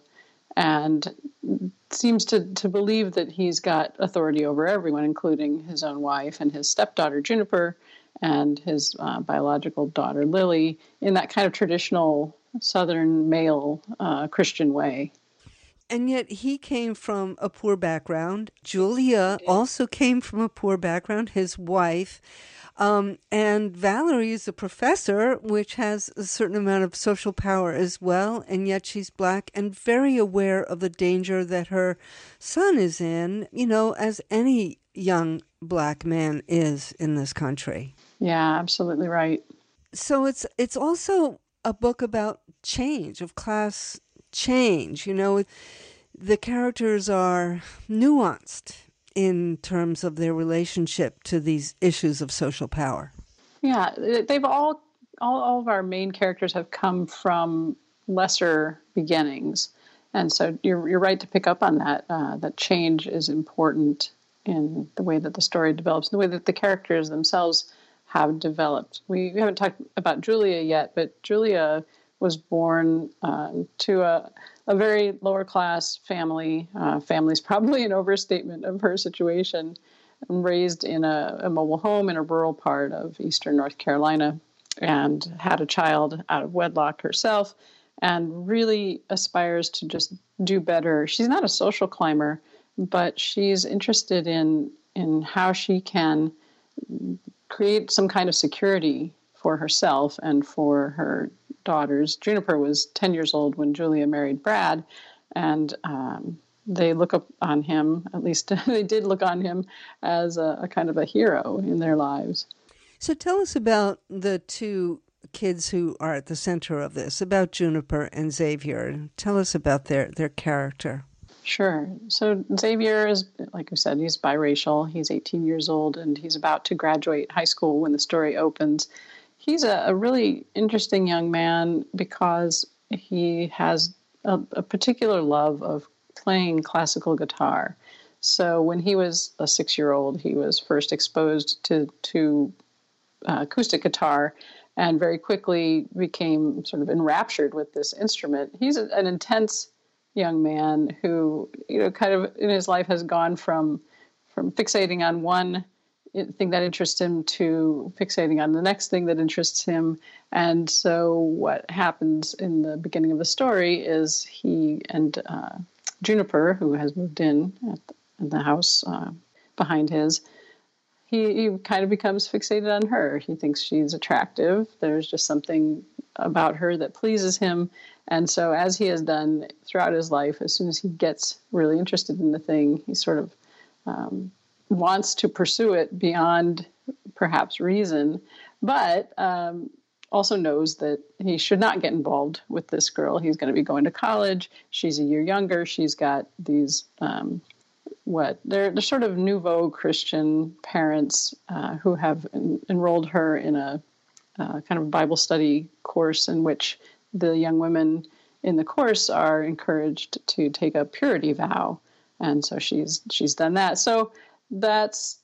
and seems to, to believe that he's got authority over everyone, including his own wife and his stepdaughter, Juniper, and his uh, biological daughter, Lily, in that kind of traditional Southern male uh, Christian way. And yet he came from a poor background. Julia also came from a poor background, his wife. Um, and Valerie is a professor, which has a certain amount of social power as well, and yet she's black and very aware of the danger that her son is in, you know, as any young black man is in this country. Yeah, absolutely right. So it's it's also a book about change, of class change. You know, the characters are nuanced in terms of their relationship to these issues of social power. Yeah, they've all, all, all of our main characters have come from lesser beginnings. And so you're, you're right to pick up on that, uh, that change is important in the way that the story develops, the way that the characters themselves have developed. We, we haven't talked about Julia yet, but Julia was born uh, to a a very lower class family. Uh, family's probably an overstatement of her situation. Raised in a, a mobile home in a rural part of eastern North Carolina, and had a child out of wedlock herself, and really aspires to just do better. She's not a social climber, but she's interested in in how she can create some kind of security for herself and for her daughters. Juniper was ten years old when Julia married Brad, and um, they look up on him, at least they did look on him, as a, a kind of a hero in their lives. So tell us about the two kids who are at the center of this, about Juniper and Xavier. Tell us about their, their character. Sure. So Xavier is, like we said, he's biracial. He's eighteen years old, and he's about to graduate high school when the story opens. He's a, a really interesting young man because he has a, a particular love of playing classical guitar. So when he was a six-year-old, he was first exposed to, to uh, acoustic guitar and very quickly became sort of enraptured with this instrument. He's a, an intense young man who, you know, kind of in his life has gone from from fixating on one thing that interests him to fixating on the next thing that interests him. And so what happens in the beginning of the story is he and uh, Juniper, who has moved in at the, in the house uh, behind his, he, he kind of becomes fixated on her. He thinks she's attractive. There's just something about her that pleases him. And so as he has done throughout his life, as soon as he gets really interested in the thing, he sort of um, wants to pursue it beyond perhaps reason, but um, also knows that he should not get involved with this girl. He's going to be going to college. She's a year younger. She's got these, um, what, they're, they're sort of nouveau Christian parents uh, who have en- enrolled her in a uh, kind of Bible study course in which the young women in the course are encouraged to take a purity vow. And so she's she's done that. So that's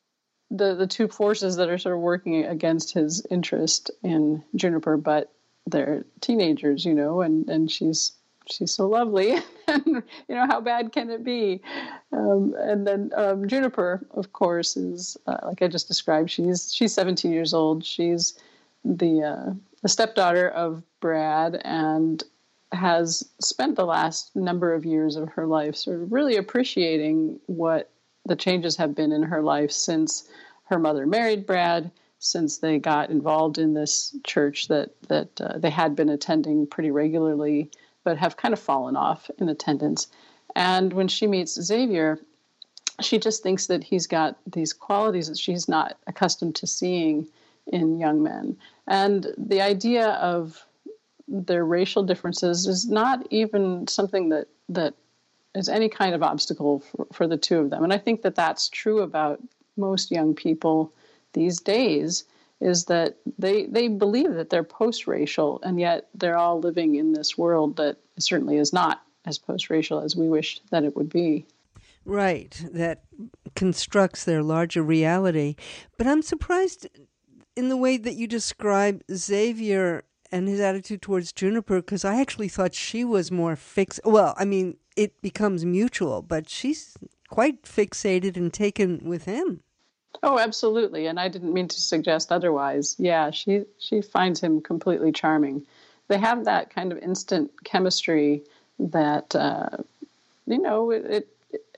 the the two forces that are sort of working against his interest in Juniper, but they're teenagers, you know, and, and she's she's so lovely. And, you know, how bad can it be? Um, and then um, Juniper, of course, is, uh, like I just described, she's she's seventeen years old. She's the, uh, the stepdaughter of Brad and has spent the last number of years of her life sort of really appreciating what the changes have been in her life since her mother married Brad, since they got involved in this church that, that uh, they had been attending pretty regularly, but have kind of fallen off in attendance. And when she meets Xavier, she just thinks that he's got these qualities that she's not accustomed to seeing in young men. And the idea of their racial differences is not even something that, that is any kind of obstacle for, for the two of them. And I think that that's true about most young people these days, is that they they believe that they're post-racial, and yet they're all living in this world that certainly is not as post-racial as we wish that it would be. Right, that constructs their larger reality. But I'm surprised in the way that you describe Xavier and his attitude towards Juniper, because I actually thought she was more fixed. Well, I mean, it becomes mutual, but she's quite fixated and taken with him. Oh, absolutely. And I didn't mean to suggest otherwise. Yeah, she, she finds him completely charming. They have that kind of instant chemistry that, uh, you know, it, it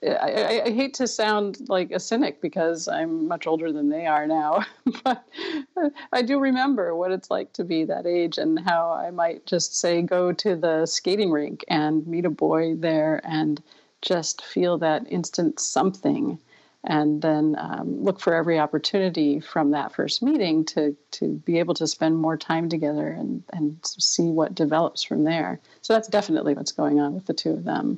I, I hate to sound like a cynic because I'm much older than they are now, but I do remember what it's like to be that age and how I might just say go to the skating rink and meet a boy there and just feel that instant something, and then um, look for every opportunity from that first meeting to, to be able to spend more time together and, and see what develops from there. So that's definitely what's going on with the two of them.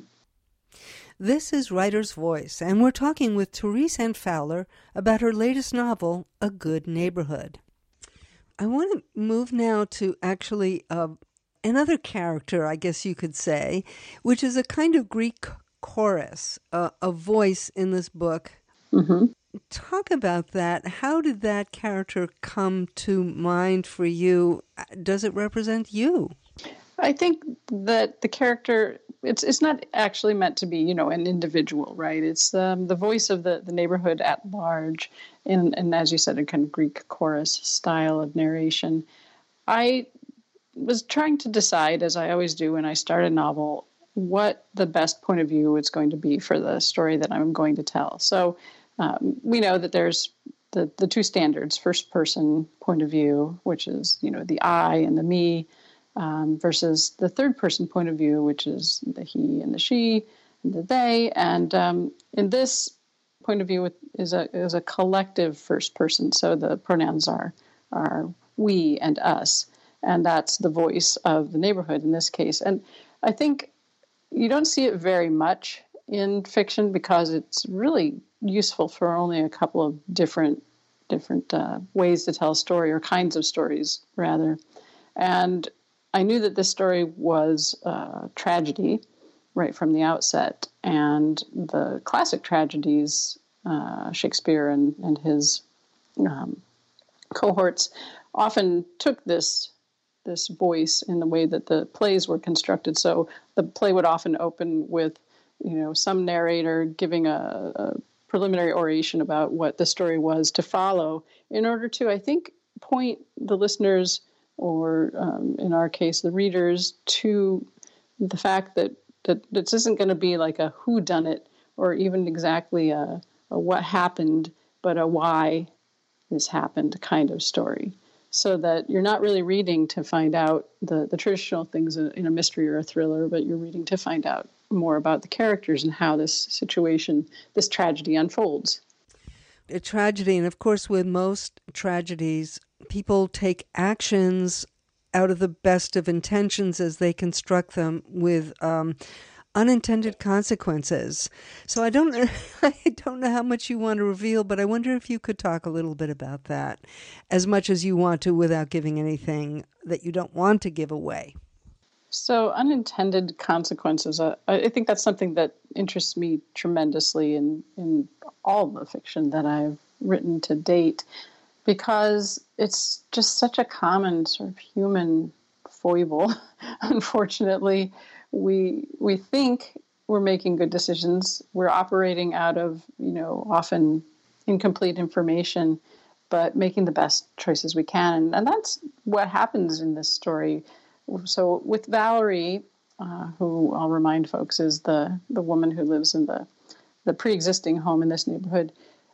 This is Writer's Voice, and we're talking with Therese Ann Fowler about her latest novel, A Good Neighborhood. I want to move now to actually uh, another character, I guess you could say, which is a kind of Greek chorus, uh, a voice in this book. Mm-hmm. Talk about that. How did that character come to mind for you? Does it represent you? I think that the character, it's it's not actually meant to be, you know, an individual, right? It's um, the voice of the, the neighborhood at large, in, and as you said, a kind of Greek chorus style of narration. I was trying to decide, as I always do when I start a novel, what the best point of view is going to be for the story that I'm going to tell. So um, we know that there's the, the two standards, first person point of view, which is, you know, the I and the me, Um, versus the third-person point of view, which is the he and the she and the they. And um, in this point of view is a is a collective first person, so the pronouns are are we and us, and that's the voice of the neighborhood in this case. And I think you don't see it very much in fiction because it's really useful for only a couple of different different uh, ways to tell a story, or kinds of stories rather. And I knew that this story was a tragedy right from the outset, and the classic tragedies, uh, Shakespeare and, and his um, cohorts often took this this voice in the way that the plays were constructed. So the play would often open with, you know, some narrator giving a, a preliminary oration about what the story was to follow, in order to, I think, point the listeners, or um, in our case, the readers, to the fact that, that this isn't going to be like a whodunit or even exactly a, a what happened, but a why this happened kind of story. So that you're not really reading to find out the, the traditional things in a mystery or a thriller, but you're reading to find out more about the characters and how this situation, this tragedy unfolds. A tragedy, and of course with most tragedies, people take actions out of the best of intentions as they construct them with um, unintended consequences. So I don't know, I don't know how much you want to reveal, but I wonder if you could talk a little bit about that, as much as you want to, without giving anything that you don't want to give away. So unintended consequences, uh, I think that's something that interests me tremendously in, in all the fiction that I've written to date, because it's just such a common sort of human foible. Unfortunately, we we think we're making good decisions. We're operating out of, you know, often incomplete information, but making the best choices we can. And that's what happens in this story. So with Valerie, uh, who I'll remind folks is the, the woman who lives in the, the pre-existing home in this neighborhood,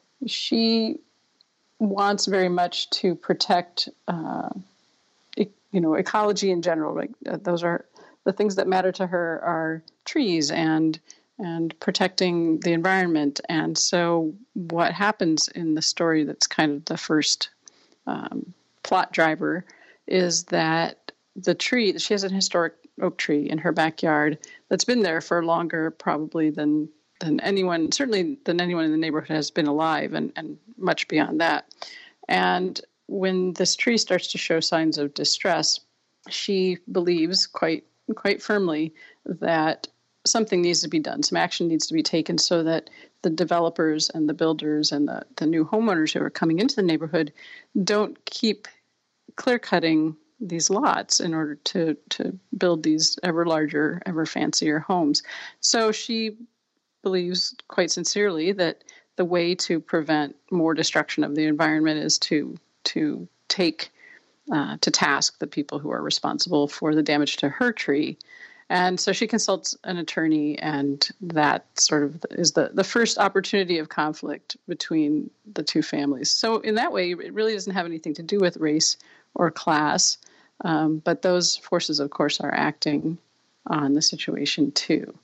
she wants very much to protect, uh, e- you know, ecology in general. Like uh, those are the things that matter to her are trees and and protecting the environment. And so what happens in the story that's kind of the first um, plot driver is that the tree, she has an historic oak tree in her backyard that's been there for longer probably than than anyone, certainly than anyone in the neighborhood has been alive, and, and much beyond that. And when this tree starts to show signs of distress, she believes quite quite firmly that something needs to be done, some action needs to be taken, so that the developers and the builders and the, the new homeowners who are coming into the neighborhood don't keep clear-cutting these lots in order to, to build these ever larger, ever fancier homes. So she believes quite sincerely that the way to prevent more destruction of the environment is to to take uh, to task the people who are responsible for the damage to her tree. And so she consults an attorney, and that sort of is the, the first opportunity of conflict between the two families. So in that way, it really doesn't have anything to do with race or class, um, but those forces, of course, are acting on the situation too.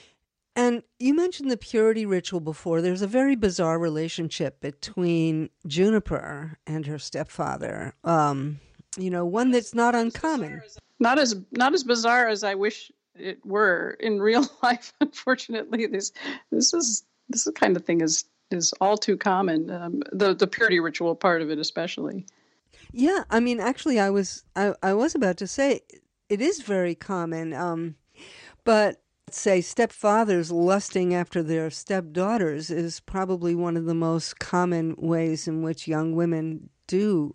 And you mentioned the purity ritual before. There's a very bizarre relationship between Juniper and her stepfather. Um, you know, one that's not uncommon. Not as not as bizarre as I wish it were in real life. Unfortunately, this this is this kind of thing is is all too common. Um, the the purity ritual part of it, especially. Yeah, I mean, actually, I was I, I was about to say it is very common, um, but. Say stepfathers lusting after their stepdaughters is probably one of the most common ways in which young women do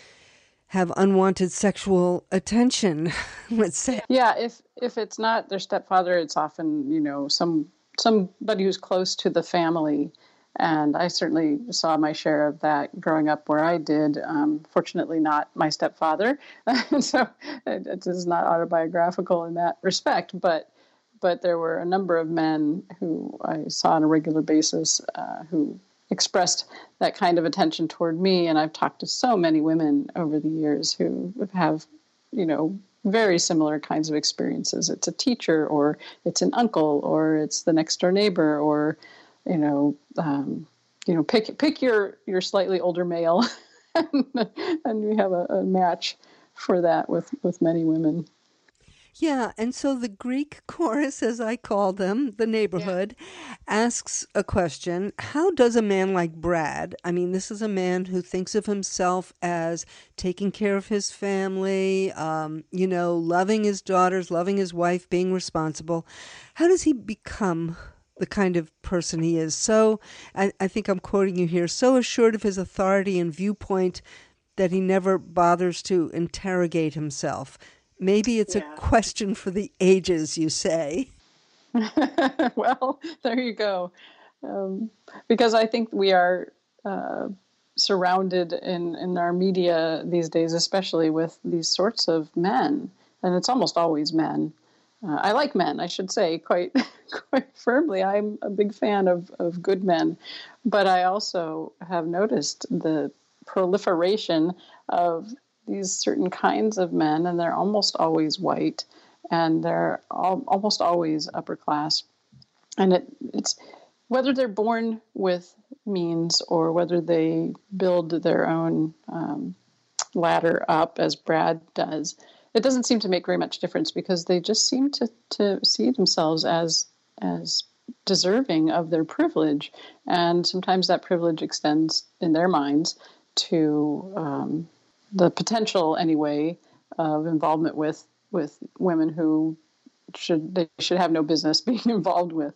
have unwanted sexual attention, let's say. Yeah, if if it's not their stepfather, it's often, you know, some somebody who's close to the family. And I certainly saw my share of that growing up where I did. Um, fortunately, not my stepfather. So it, it is not autobiographical in that respect, but But there were a number of men who I saw on a regular basis uh, who expressed that kind of attention toward me. And I've talked to so many women over the years who have, you know, very similar kinds of experiences. It's a teacher, or it's an uncle, or it's the next door neighbor, or, you know, um, you know, pick pick your, your slightly older male, and, and we have a, a match for that with, with many women. Yeah, and so the Greek chorus, as I call them, the neighborhood, yeah. asks a question. How does a man like Brad, I mean, this is a man who thinks of himself as taking care of his family, um, you know, loving his daughters, loving his wife, being responsible. How does he become the kind of person he is? So, I, I think I'm quoting you here, so assured of his authority and viewpoint that he never bothers to interrogate himself. Maybe it's Yeah. a question for the ages, you say. Well, there you go. Um, because I think we are uh, surrounded in, in our media these days, especially with these sorts of men, and it's almost always men. Uh, I like men, I should say, quite quite firmly. I'm a big fan of, of good men, but I also have noticed the proliferation of these certain kinds of men, and they're almost always white, and they're all, almost always upper class. And it, it's whether they're born with means or whether they build their own um, ladder up, as Brad does, it doesn't seem to make very much difference, because they just seem to, to see themselves as as deserving of their privilege. And sometimes that privilege extends in their minds to um, the potential, anyway, of involvement with, with women who should they should have no business being involved with.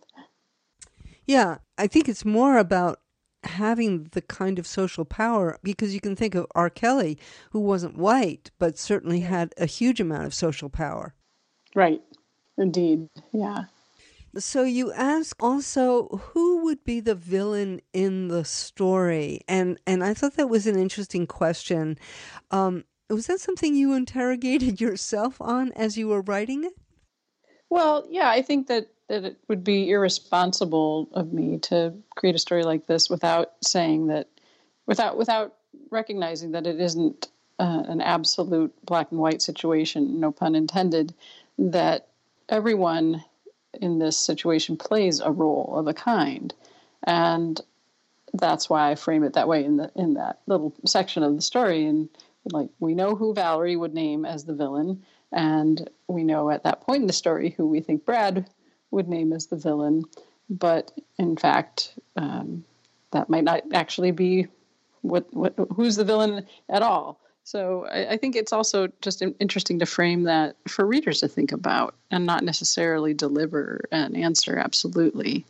Yeah, I think it's more about having the kind of social power, because you can think of R. Kelly, who wasn't white, but certainly had a huge amount of social power. Right. Indeed. Yeah. So you ask also, who would be the villain in the story? And and I thought that was an interesting question. Um, was that something you interrogated yourself on as you were writing it? Well, yeah, I think that, that it would be irresponsible of me to create a story like this without saying that, without without recognizing that it isn't uh, an absolute black and white situation, no pun intended, that everyone in this situation plays a role of a kind. And that's why I frame it that way in the in that little section of the story. And like, we know who Valerie would name as the villain, and we know at that point in the story who we think Brad would name as the villain. But in fact, um, that might not actually be what, what who's the villain at all. So I, I think it's also just interesting to frame that for readers to think about, and not necessarily deliver an answer absolutely.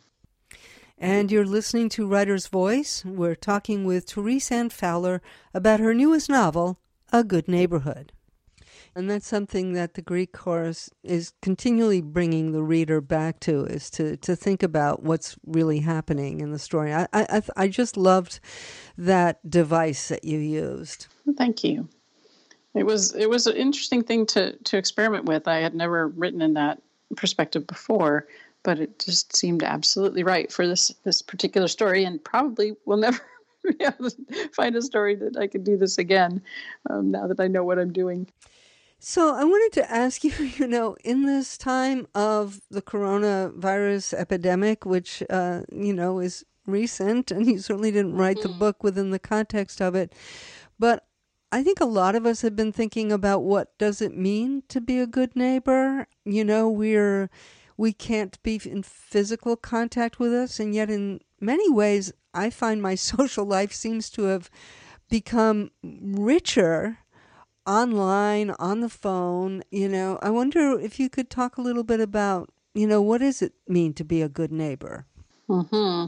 And you're listening to Writer's Voice. We're talking with Therese Ann Fowler about her newest novel, A Good Neighborhood. And that's something that the Greek chorus is continually bringing the reader back to, is to, to think about what's really happening in the story. I, I, I just loved that device that you used. Thank you. It was it was an interesting thing to, to experiment with. I had never written in that perspective before, but it just seemed absolutely right for this, this particular story, and probably will never be able to find a story that I could do this again um, now that I know what I'm doing. So I wanted to ask you, you know, in this time of the coronavirus epidemic, which, uh, you know, is recent, and you certainly didn't write the book within the context of it, but I think a lot of us have been thinking about, what does it mean to be a good neighbor? You know, we're, we can't be in physical contact with us, and yet in many ways, I find my social life seems to have become richer online, on the phone. You know, I wonder if you could talk a little bit about, you know, what does it mean to be a good neighbor? Mm-hmm.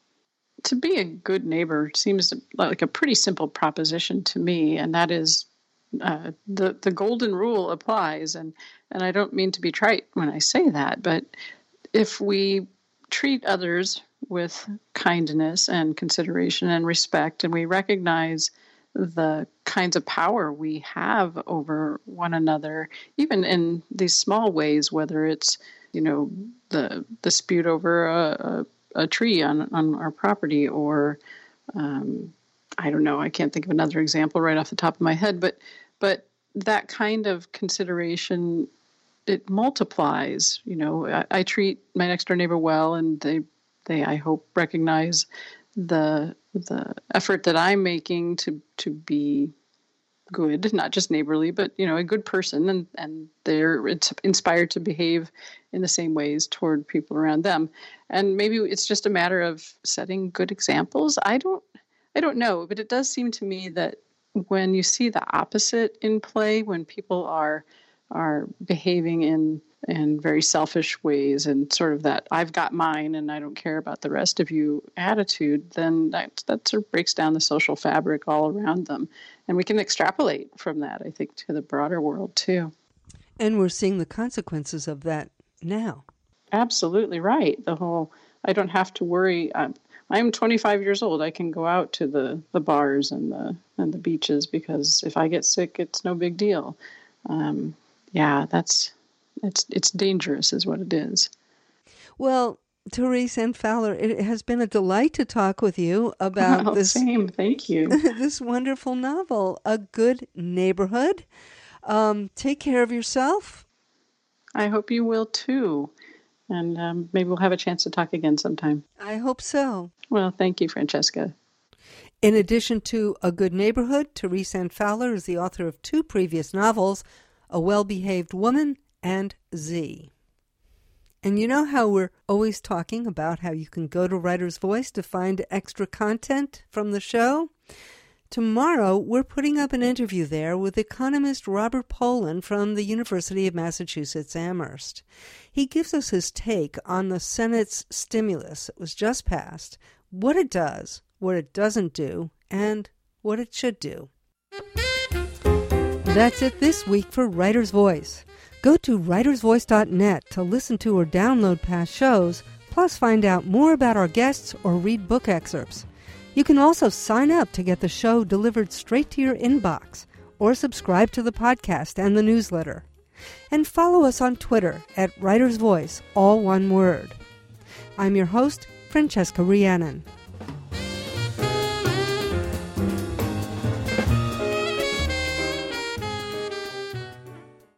To be a good neighbor seems like a pretty simple proposition to me, and that is uh, the the golden rule applies. And and I don't mean to be trite when I say that, but if we treat others with kindness and consideration and respect, and we recognize the kinds of power we have over one another, even in these small ways, whether it's, you know, the dispute over a, a, a tree on, on our property, or um, I don't know, I can't think of another example right off the top of my head, but but that kind of consideration, it multiplies. You know, I, I treat my next door neighbor well, and they they I hope recognize the the effort that I'm making to to be good, not just neighborly, but, you know, a good person, and and they're inspired to behave in the same ways toward people around them. And maybe it's just a matter of setting good examples. I don't I don't know, but it does seem to me that when you see the opposite in play, when people are are behaving in in very selfish ways and sort of that I've got mine and I don't care about the rest of you attitude, then that, that sort of breaks down the social fabric all around them. And we can extrapolate from that, I think, to the broader world too. And we're seeing the consequences of that now. Absolutely right. The whole, I don't have to worry. I'm, I'm twenty-five years old. I can go out to the, the bars and the and the beaches because if I get sick, it's no big deal. Um, yeah, that's it's it's dangerous, is what it is. Well, Therese Ann Fowler, it has been a delight to talk with you about oh, this. Same, thank you. This wonderful novel, A Good Neighborhood. Um, take care of yourself. I hope you will too. And um, maybe we'll have a chance to talk again sometime. I hope so. Well, thank you, Francesca. In addition to A Good Neighborhood, Therese Ann Fowler is the author of two previous novels, A Well-Behaved Woman and Z. And you know how we're always talking about how you can go to Writer's Voice to find extra content from the show? Tomorrow, we're putting up an interview there with economist Robert Poland from the University of Massachusetts Amherst. He gives us his take on the Senate's stimulus that was just passed, what it does, what it doesn't do, and what it should do. That's it this week for Writer's Voice. Go to writers voice dot net to listen to or download past shows, plus find out more about our guests or read book excerpts. You can also sign up to get the show delivered straight to your inbox or subscribe to the podcast and the newsletter. And follow us on Twitter at Writer's Voice, all one word. I'm your host, Francesca Rhiannon.